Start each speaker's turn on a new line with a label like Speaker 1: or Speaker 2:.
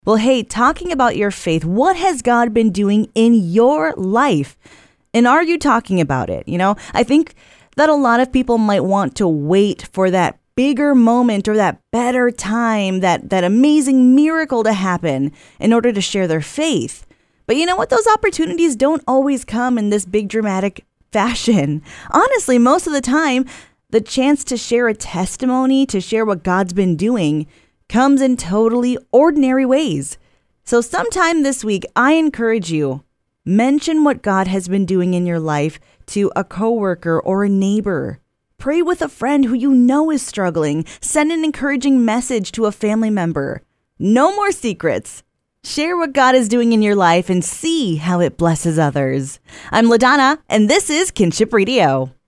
Speaker 1: Well, hey, talking about your faith, what has God been doing in your life? And are you talking about it? I think that a lot of people might want to wait for that bigger moment or that better time, that amazing miracle to happen in order to share their faith. But you know what? Those opportunities don't always come in this big dramatic fashion. Honestly, most of the time, the chance to share a testimony, to share what God's been doing, comes in totally ordinary ways. So sometime this week, I encourage you, mention what God has been doing in your life to a coworker or a neighbor. Pray with a friend who you know is struggling. Send an encouraging message to a family member. No more secrets. Share what God is doing in your life and see how it blesses others. I'm LaDonna, and this is Kinship Radio.